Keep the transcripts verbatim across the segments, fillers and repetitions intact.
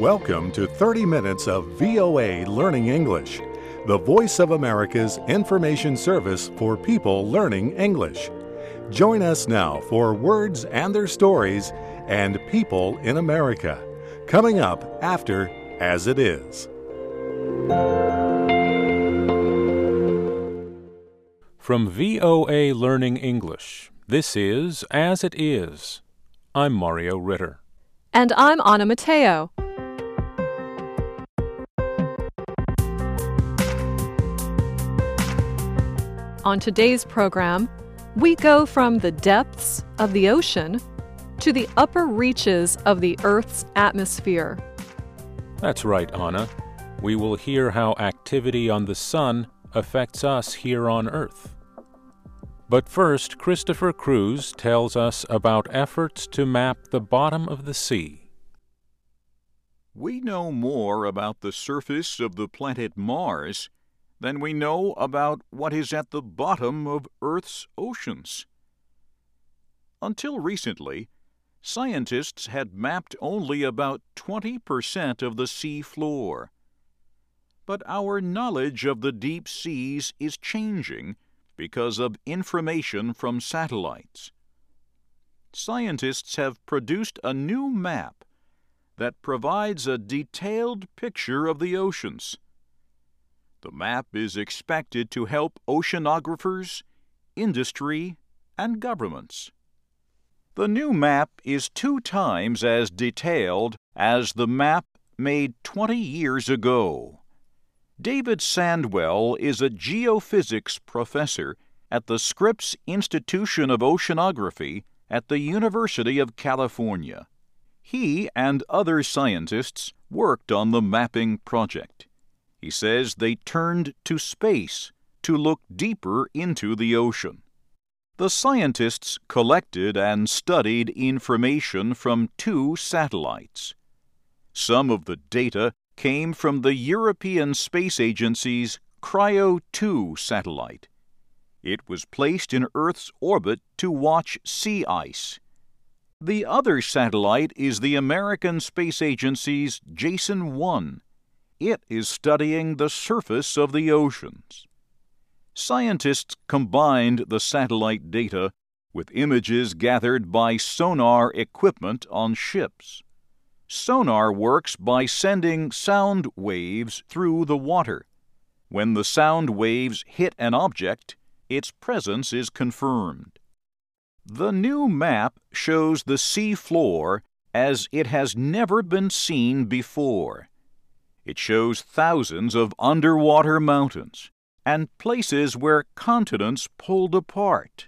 Welcome to thirty minutes of V O A Learning English, the voice of America's information service for people learning English. Join us now for Words and Their Stories and People in America, coming up after As It Is. From V O A Learning English, this is As It Is. I'm Mario Ritter. And I'm Anna Matteo. On today's program, we go from the depths of the ocean to the upper reaches of the Earth's atmosphere. That's right, Anna. We will hear how activity on the sun affects us here on Earth. But first, Christopher Cruz tells us about efforts to map the bottom of the sea. We know more about the surface of the planet Mars than we know about what is at the bottom of Earth's oceans. Until recently, scientists had mapped only about twenty percent of the sea floor. But our knowledge of the deep seas is changing because of information from satellites. Scientists have produced a new map that provides a detailed picture of the oceans. The map is expected to help oceanographers, industry, and governments. The new map is two times as detailed as the map made twenty years ago. David Sandwell is a geophysics professor at the Scripps Institution of Oceanography at the University of California. He and other scientists worked on the mapping project. He says they turned to space to look deeper into the ocean. The scientists collected and studied information from two satellites. Some of the data came from the European Space Agency's Cryo two satellite. It was placed in Earth's orbit to watch sea ice. The other satellite is the American Space Agency's Jason one. It is studying the surface of the oceans. Scientists combined the satellite data with images gathered by sonar equipment on ships. Sonar works by sending sound waves through the water. When the sound waves hit an object, its presence is confirmed. The new map shows the sea floor as it has never been seen before. It shows thousands of underwater mountains and places where continents pulled apart.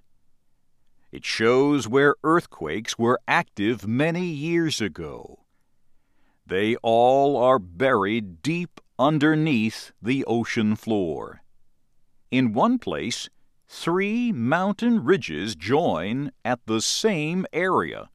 It shows where earthquakes were active many years ago. They all are buried deep underneath the ocean floor. In one place, three mountain ridges join at the same area.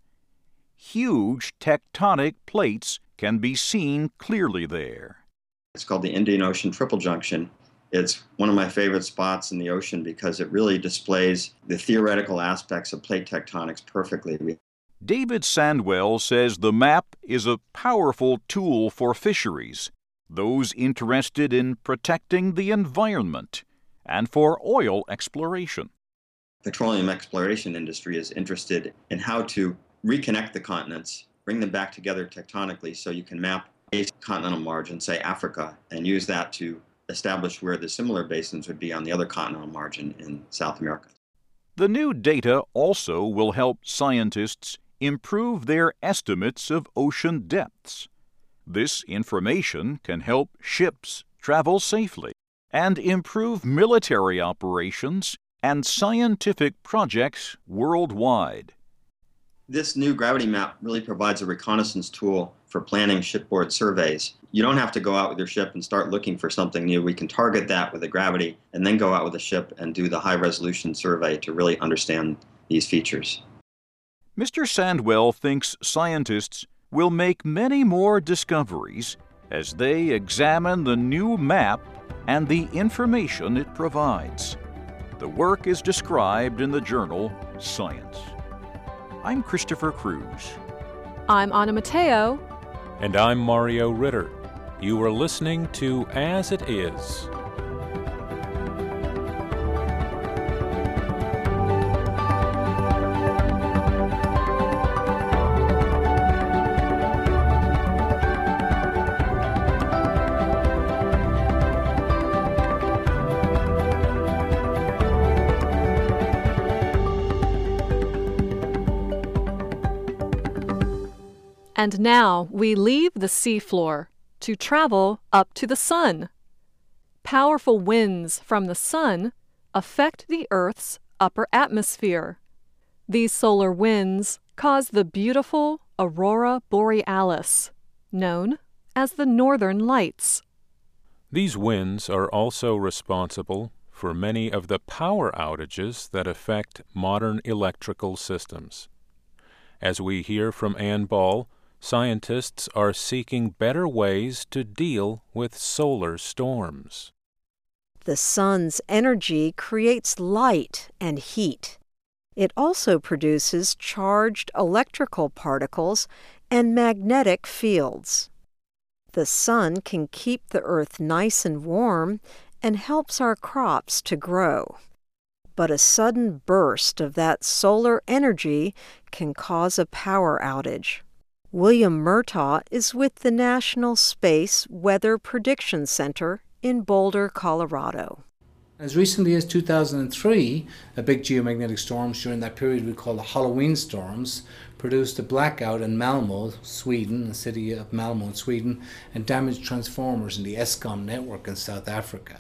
Huge tectonic plates can be seen clearly there. It's called the Indian Ocean Triple Junction. It's one of my favorite spots in the ocean because it really displays the theoretical aspects of plate tectonics perfectly. David Sandwell says the map is a powerful tool for fisheries, those interested in protecting the environment, and for oil exploration. The petroleum exploration industry is interested in how to reconnect the continents, bring them back together tectonically so you can map a continental margin, say Africa, and use that to establish where the similar basins would be on the other continental margin in South America. The new data also will help scientists improve their estimates of ocean depths. This information can help ships travel safely and improve military operations and scientific projects worldwide. This new gravity map really provides a reconnaissance tool for planning shipboard surveys. You don't have to go out with your ship and start looking for something new. We can target that with the gravity and then go out with the ship and do the high-resolution survey to really understand these features. Mister Sandwell thinks scientists will make many more discoveries as they examine the new map and the information it provides. The work is described in the journal Science. I'm Christopher Cruz. I'm Anna Matteo. And I'm Mario Ritter. You are listening to As It Is. And now we leave the seafloor to travel up to the sun. Powerful winds from the sun affect the Earth's upper atmosphere. These solar winds cause the beautiful aurora borealis, known as the Northern Lights. These winds are also responsible for many of the power outages that affect modern electrical systems. As we hear from Ann Ball, scientists are seeking better ways to deal with solar storms. The sun's energy creates light and heat. It also produces charged electrical particles and magnetic fields. The sun can keep the earth nice and warm and helps our crops to grow. But a sudden burst of that solar energy can cause a power outage. William Murtaugh is with the National Space Weather Prediction Center in Boulder, Colorado. As recently as two thousand three, a big geomagnetic storm during that period we call the Halloween storms produced a blackout in Malmö, Sweden, the city of Malmö in Sweden, and damaged transformers in the Eskom network in South Africa.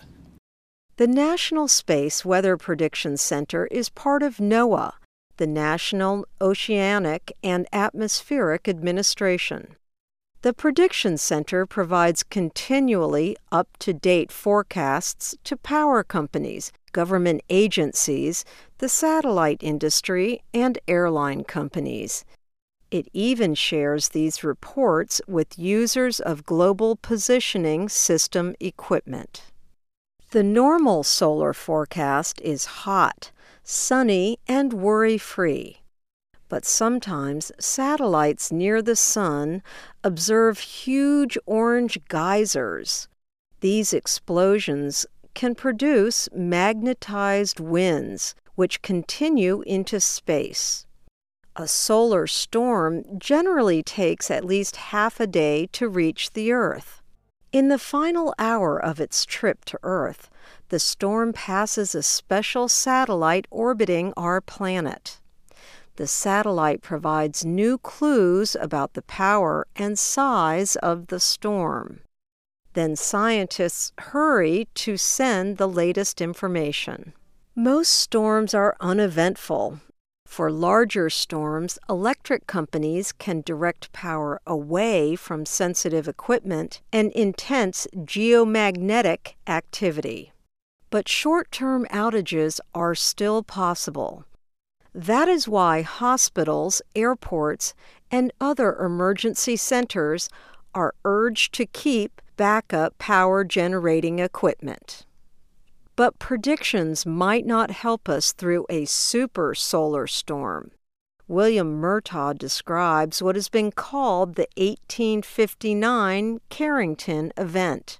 The National Space Weather Prediction Center is part of NOAA, the National Oceanic and Atmospheric Administration. The Prediction Center provides continually up-to-date forecasts to power companies, government agencies, the satellite industry, and airline companies. It even shares these reports with users of global positioning system equipment. The normal solar forecast is hot, sunny, and worry-free. But sometimes satellites near the sun observe huge orange geysers. These explosions can produce magnetized winds, which continue into space. A solar storm generally takes at least half a day to reach the Earth. In the final hour of its trip to Earth, the storm passes a special satellite orbiting our planet. The satellite provides new clues about the power and size of the storm. Then scientists hurry to send the latest information. Most storms are uneventful. For larger storms, electric companies can direct power away from sensitive equipment and intense geomagnetic activity. But short-term outages are still possible. That is why hospitals, airports, and other emergency centers are urged to keep backup power generating equipment. But predictions might not help us through a super solar storm. William Murtaugh describes what has been called the eighteen fifty-nine Carrington event.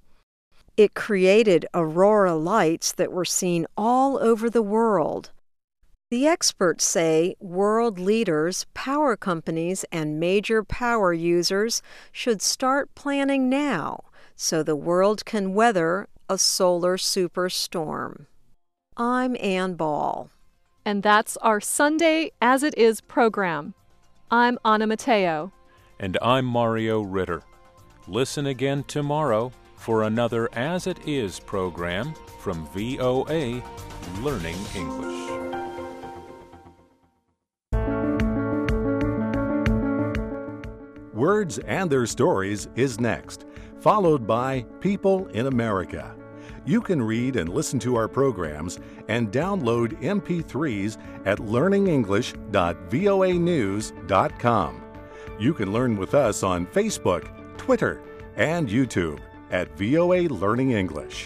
It created aurora lights that were seen all over the world. The experts say world leaders, power companies, and major power users should start planning now so the world can weather a solar superstorm. I'm Ann Ball. And that's our Sunday As It Is program. I'm Anna Mateo. And I'm Mario Ritter. Listen again tomorrow for another As It Is program from V O A Learning English. Words and Their Stories is next, followed by People in America. You can read and listen to our programs and download M P threes at learning english dot voa news dot com. You can learn with us on Facebook, Twitter, and YouTube at V O A Learning English.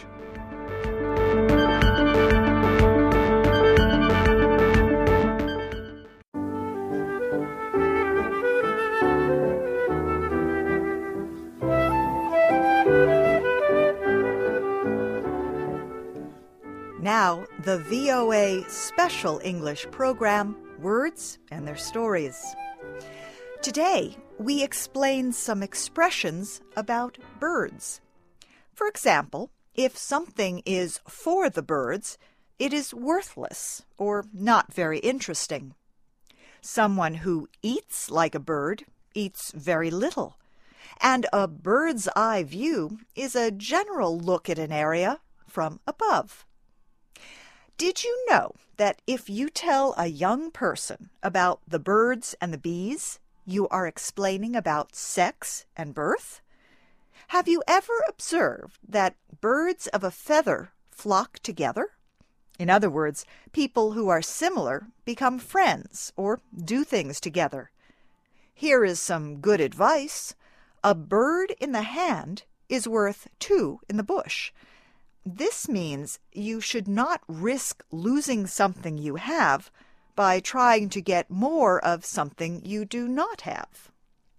V O A special English program, Words and Their Stories. Today, we explain some expressions about birds. For example, if something is for the birds, it is worthless or not very interesting. Someone who eats like a bird eats very little. And a bird's eye view is a general look at an area from above. Did you know that if you tell a young person about the birds and the bees, you are explaining about sex and birth? Have you ever observed that birds of a feather flock together? In other words, people who are similar become friends or do things together. Here is some good advice. A bird in the hand is worth two in the bush. This means you should not risk losing something you have by trying to get more of something you do not have.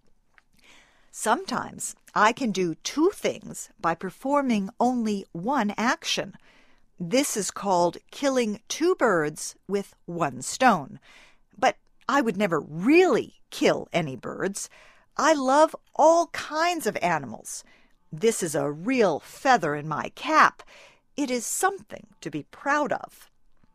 Sometimes I can do two things by performing only one action. This is called killing two birds with one stone. But I would never really kill any birds. I love all kinds of animals. This is a real feather in my cap. It is something to be proud of.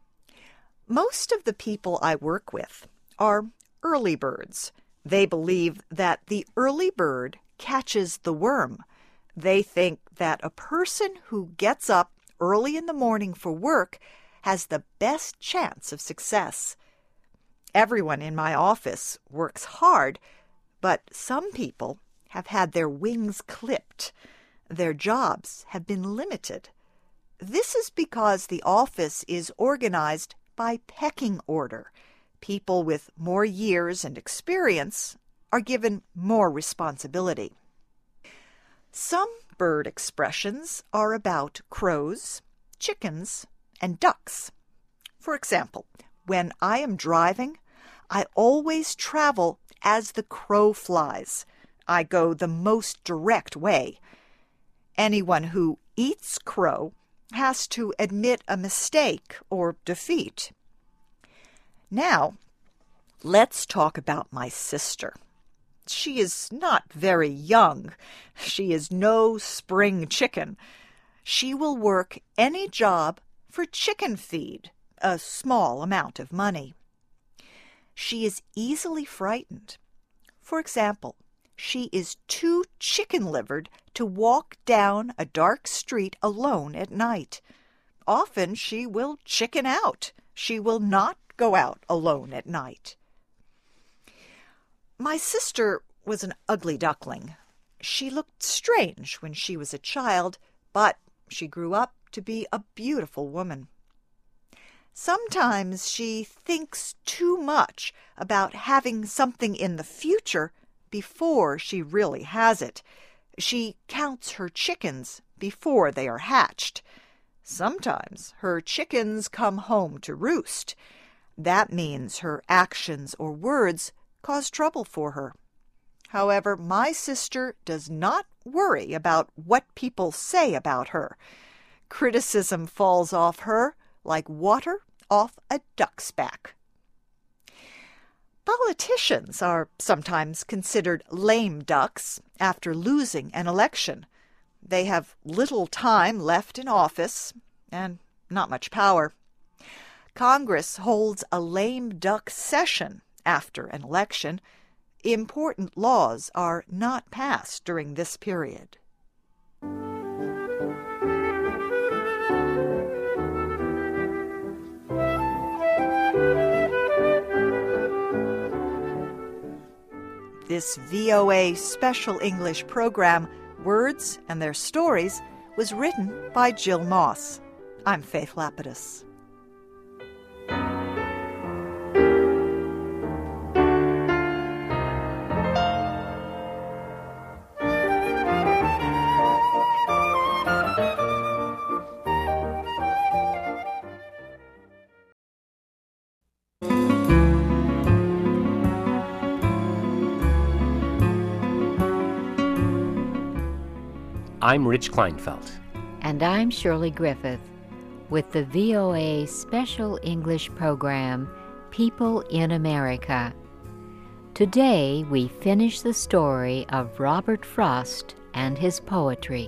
Most of the people I work with are early birds. They believe that the early bird catches the worm. They think that a person who gets up early in the morning for work has the best chance of success. Everyone in my office works hard, but some people have had their wings clipped. Their jobs have been limited. This is because the office is organized by pecking order. People with more years and experience are given more responsibility. Some bird expressions are about crows, chickens, and ducks. For example, when I am driving, I always travel as the crow flies. I go the most direct way. Anyone who eats crow has to admit a mistake or defeat. Now, let's talk about my sister. She is not very young. She is no spring chicken. She will work any job for chicken feed, a small amount of money. She is easily frightened. For example, she is too chicken-livered to walk down a dark street alone at night. Often she will chicken out. She will not go out alone at night. My sister was an ugly duckling. She looked strange when she was a child, but she grew up to be a beautiful woman. Sometimes she thinks too much about having something in the future before she really has it. She counts her chickens before they are hatched. Sometimes her chickens come home to roost. That means her actions or words cause trouble for her. However, my sister does not worry about what people say about her. Criticism falls off her like water off a duck's back. Politicians are sometimes considered lame ducks after losing an election. They have little time left in office and not much power. Congress holds a lame duck session after an election. Important laws are not passed during this period. This V O A special English program, Words and Their Stories, was written by Jill Moss. I'm Faith Lapidus. I'm Rich Kleinfeld. And I'm Shirley Griffith. with the V O A special English program, People in America. Today we finish the story of Robert Frost and his poetry.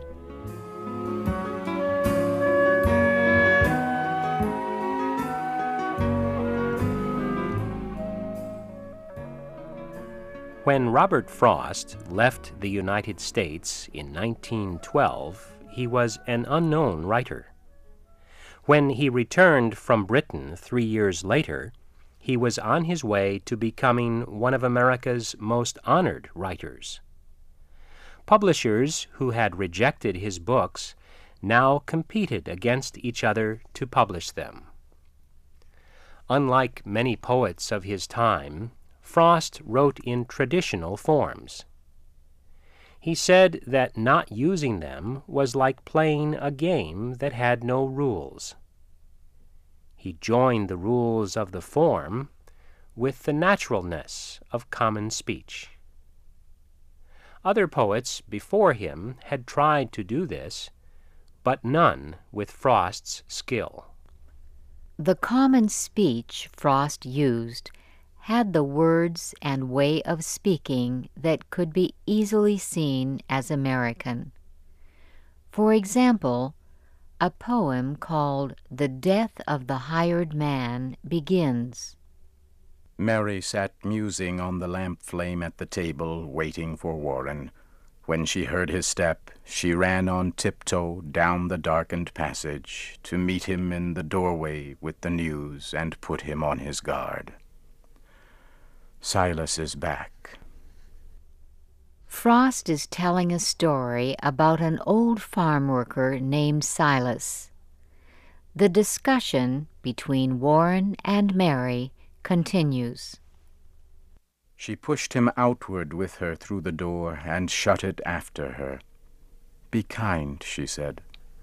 When Robert Frost left the United States in nineteen twelve, he was an unknown writer. When he returned from Britain three years later, he was on his way to becoming one of America's most honored writers. Publishers who had rejected his books now competed against each other to publish them. Unlike many poets of his time, Frost wrote in traditional forms. He said that not using them was like playing a game that had no rules. He joined the rules of the form with the naturalness of common speech. Other poets before him had tried to do this, but none with Frost's skill. The common speech Frost used had the words and way of speaking that could be easily seen as American. For example, a poem called The Death of the Hired Man begins, Mary sat musing on the lamp flame at the table, waiting for Warren. When she heard his step, she ran on tiptoe down the darkened passage to meet him in the doorway with the news and put him on his guard. Silas is back. Frost is telling a story about an old farm worker named Silas. The discussion between Warren and Mary continues. She pushed him outward with her through the door and shut it after her. Be kind, she said.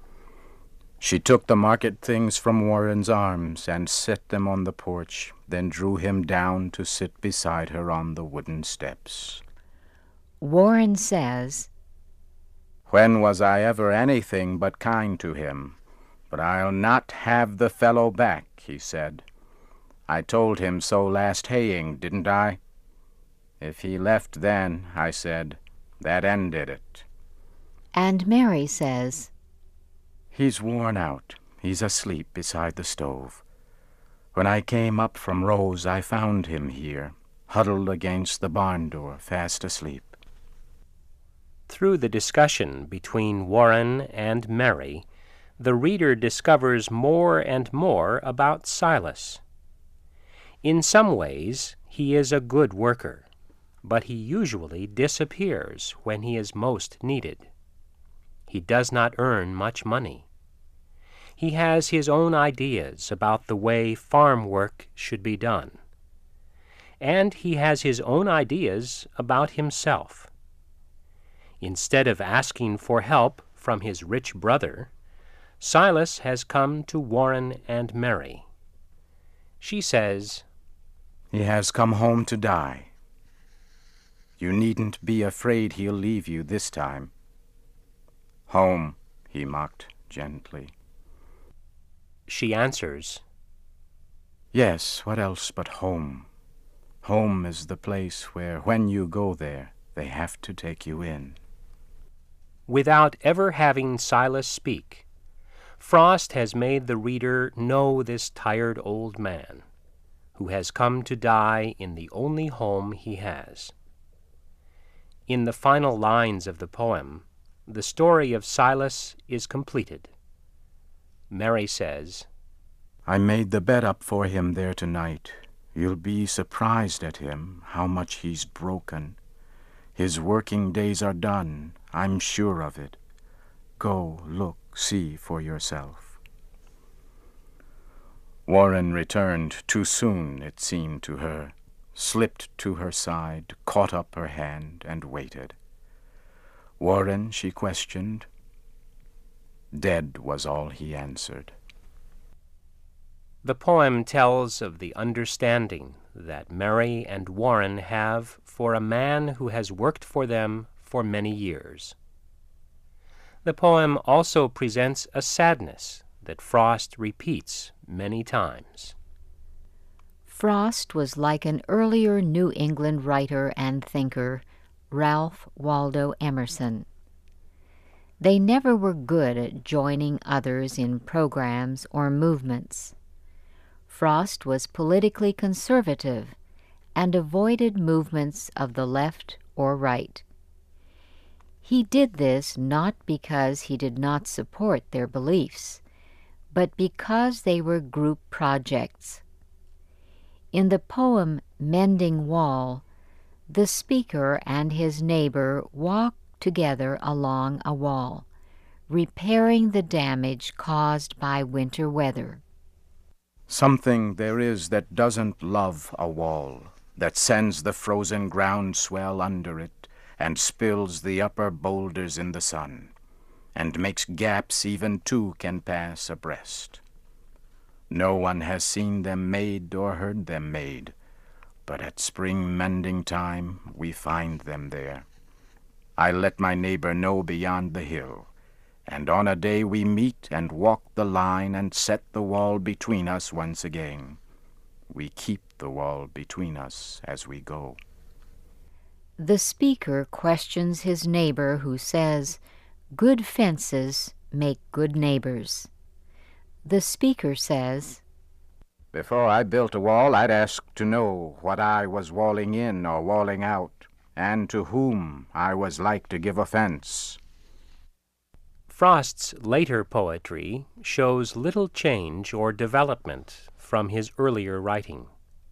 She took the market things from Warren's arms and set them on the porch, then drew him down to sit beside her on the wooden steps. Warren says, When was I ever anything but kind to him? But I'll not have the fellow back, he said. I told him so last haying, didn't I? If he left then, I said, that ended it. And Mary says, He's worn out. He's asleep beside the stove. When I came up from Rose, I found him here, huddled against the barn door, fast asleep. Through the discussion between Warren and Mary, the reader discovers more and more about Silas. In some ways, he is a good worker, but he usually disappears when he is most needed. He does not earn much money. He has his own ideas about the way farm work should be done. And he has his own ideas about himself. Instead of asking for help from his rich brother, Silas has come to Warren and Mary. She says, He has come home to die. You needn't be afraid he'll leave you this time. Home, he mocked gently. She answers, Yes, what else but home? Home is the place where, when you go there, they have to take you in. Without ever having Silas speak, Frost has made the reader know this tired old man, who has come to die in the only home he has. In the final lines of the poem, the story of Silas is completed. Mary says, I made the bed up for him there tonight. You'll be surprised at him, how much he's broken. His working days are done, I'm sure of it. Go, look, see for yourself. Warren returned too soon, it seemed to her, slipped to her side, caught up her hand, and waited. Warren, she questioned. Dead was all he answered. The poem tells of the understanding that Mary and Warren have for a man who has worked for them for many years. The poem also presents a sadness that Frost repeats many times. Frost was like an earlier New England writer and thinker, Ralph Waldo Emerson. They never were good at joining others in programs or movements. Frost was politically conservative and avoided movements of the left or right. He did this not because he did not support their beliefs, but because they were group projects. In the poem Mending Wall, the speaker and his neighbor walk together along a wall, repairing the damage caused by winter weather. Something there is that doesn't love a wall, that sends the frozen ground swell under it and spills the upper boulders in the sun, and makes gaps even two can pass abreast. No one has seen them made or heard them made, but at spring mending time we find them there. I let my neighbor know beyond the hill, and on a day we meet and walk the line and set the wall between us once again. We keep the wall between us as we go. The speaker questions his neighbor who says, "Good fences make good neighbors." The speaker says, "Before I built a wall, I'd ask to know what I was walling in or walling out, and to whom I was like to give offense." Frost's later poetry shows little change or development from his earlier writing.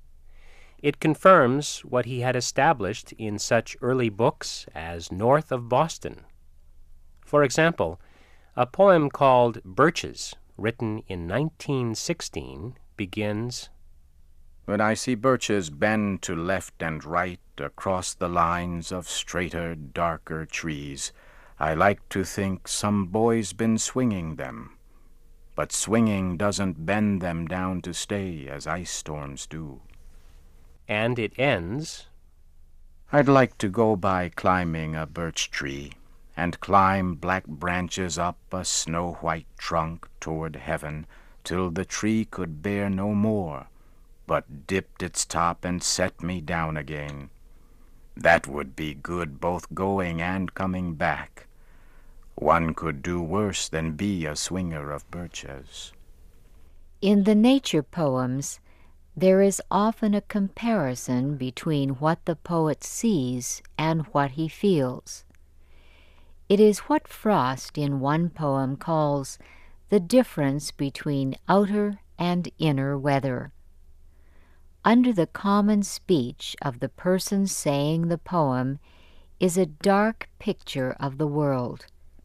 It confirms what he had established in such early books as North of Boston. For example, a poem called Birches, written in nineteen sixteen, begins, "When I see birches bend to left and right across the lines of straighter, darker trees, I like to think some boy's been swinging them. But swinging doesn't bend them down to stay as ice storms do." And it ends, "I'd like to go by climbing a birch tree, and climb black branches up a snow-white trunk toward heaven, till the tree could bear no more, but dipped its top and set me down again. That would be good both going and coming back. One could do worse than be a swinger of birches." In the nature poems, there is often a comparison between what the poet sees and what he feels. It is what Frost in one poem calls the difference between outer and inner weather. Under the common speech of the person saying the poem is a dark picture of the world.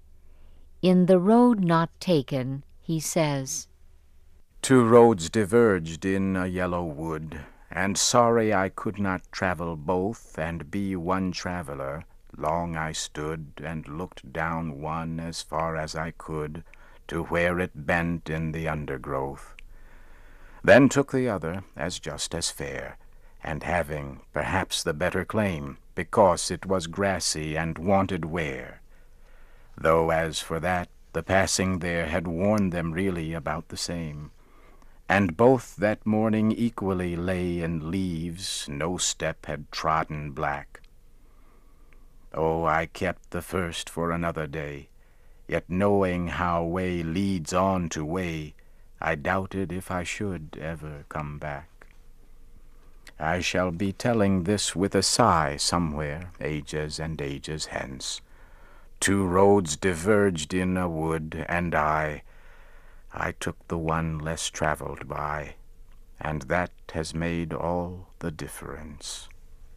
In The Road Not Taken, he says, "Two roads diverged in a yellow wood, and sorry I could not travel both and be one traveler. Long I stood and looked down one as far as I could, to where it bent in the undergrowth. Then took the other as just as fair, and having perhaps the better claim, because it was grassy and wanted wear. Though as for that, the passing there had worn them really about the same. And both that morning equally lay in leaves, no step had trodden black. Oh, I kept the first for another day, yet knowing how way leads on to way, I doubted if I should ever come back. I shall be telling this with a sigh somewhere, ages and ages hence. Two roads diverged in a wood, and I, I took the one less traveled by, and that has made all the difference."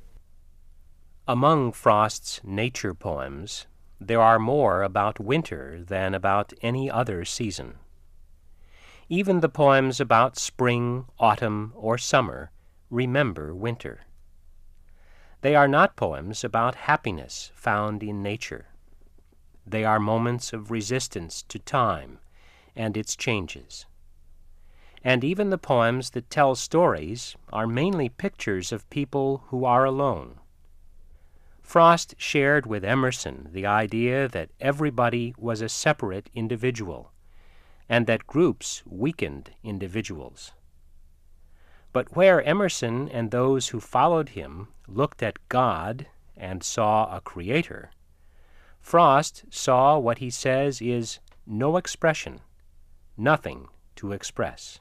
Among Frost's nature poems, there are more about winter than about any other season. Even the poems about spring, autumn, or summer remember winter. They are not poems about happiness found in nature. They are moments of resistance to time and its changes. And even the poems that tell stories are mainly pictures of people who are alone. Frost shared with Emerson the idea that everybody was a separate individual, and that groups weakened individuals. But where Emerson and those who followed him looked at God and saw a creator, Frost saw what he says is no expression, nothing to express.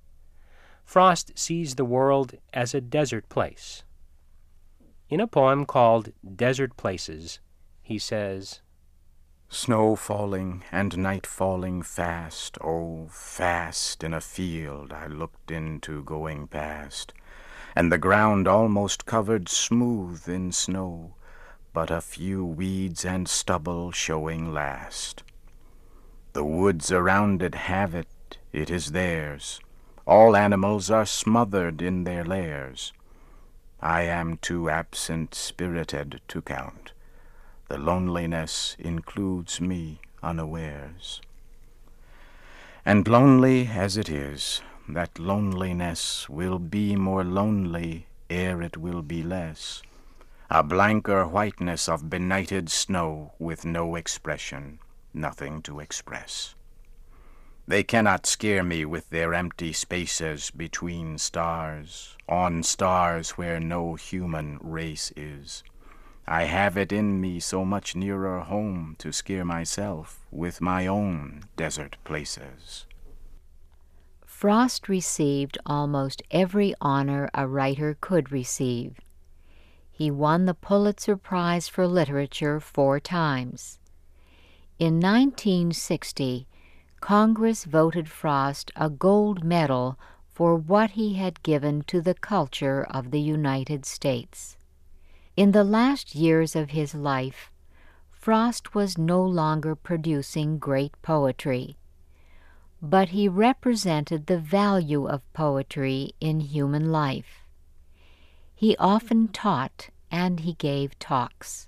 Frost sees the world as a desert place. In a poem called Desert Places, he says, Snow falling and night falling fast, oh, fast in a field I looked into going past, and the ground almost covered smooth in snow, but a few weeds and stubble showing last. The woods around it have it, it is theirs. All animals are smothered in their lairs. I am too absent-spirited to count. The loneliness includes me unawares. And lonely as it is, that loneliness will be more lonely ere it will be less. A blanker whiteness of benighted snow with no expression, nothing to express. They cannot scare me with their empty spaces between stars, on stars where no human race is. I have it in me so much nearer home to scare myself with my own desert places. Frost received almost every honor a writer could receive. He won the Pulitzer Prize for Literature four times. In nineteen sixty, Congress voted Frost a gold medal for what he had given to the culture of the United States. In the last years of his life, Frost was no longer producing great poetry, but he represented the value of poetry in human life. He often taught and he gave talks.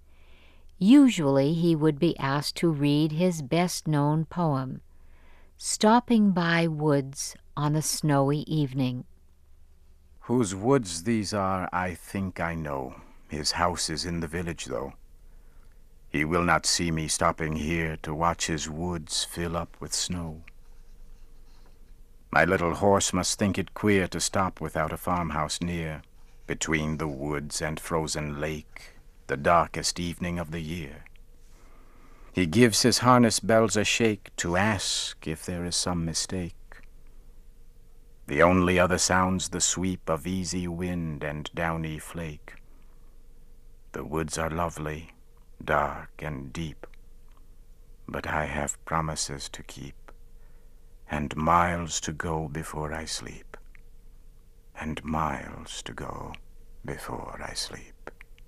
Usually he would be asked to read his best-known poem, Stopping by Woods on a Snowy Evening. Whose woods these are, I think I know. His house is in the village, though. He will not see me stopping here to watch his woods fill up with snow. My little horse must think it queer to stop without a farmhouse near, between the woods and frozen lake, the darkest evening of the year. He gives his harness bells a shake to ask if there is some mistake. The only other sound's the sweep of easy wind and downy flake. The woods are lovely, dark and deep, but I have promises to keep, and miles to go before I sleep, and miles to go before I sleep.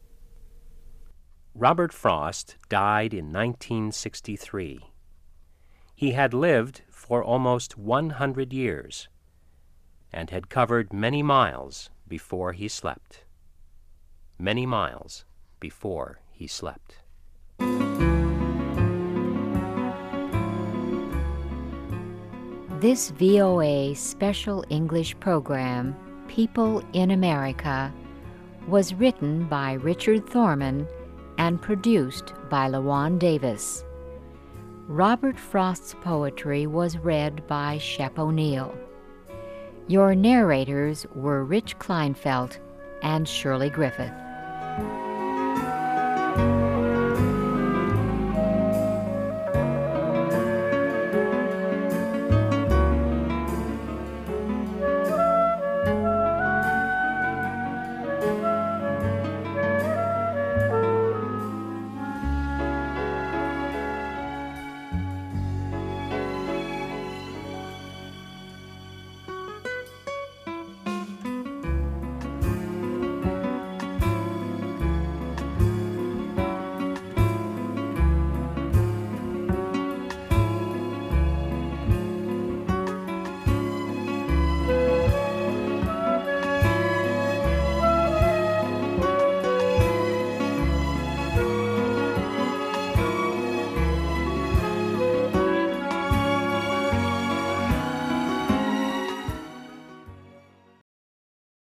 Robert Frost died in nineteen sixty-three. He had lived for almost one hundred years and had covered many miles before he slept. Many miles before he slept. This V O A special English program, People in America, was written by Richard Thorman and produced by LaJuan Davis. Robert Frost's poetry was read by Shep O'Neill. Your narrators were Rich Kleinfeld and Shirley Griffith.